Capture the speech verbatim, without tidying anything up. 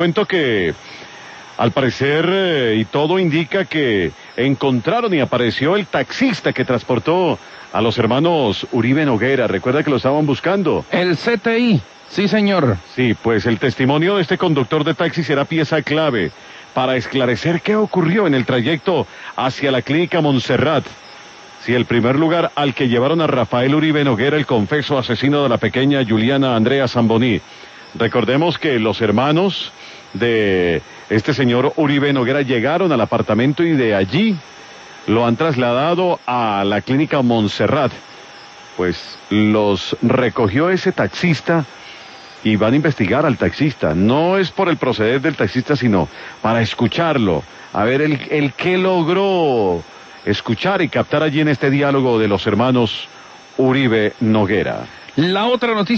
Cuento que al parecer eh, y todo indica que encontraron y apareció el taxista que transportó a los hermanos Uribe Noguera. Recuerda que lo estaban buscando. El C T I, sí señor. Sí, pues el testimonio de este conductor de taxi será pieza clave para esclarecer qué ocurrió en el trayecto hacia la clínica Montserrat. Si el primer lugar al que llevaron a Rafael Uribe Noguera, el confeso asesino de la pequeña Juliana Andrea Zamboní. Recordemos que los hermanos de este señor Uribe Noguera llegaron al apartamento y de allí lo han trasladado a la clínica Montserrat. Pues los recogió ese taxista y van a investigar al taxista. No es por el proceder del taxista, sino para escucharlo, a ver el, el qué logró escuchar y captar allí en este diálogo de los hermanos Uribe Noguera. La otra noticia.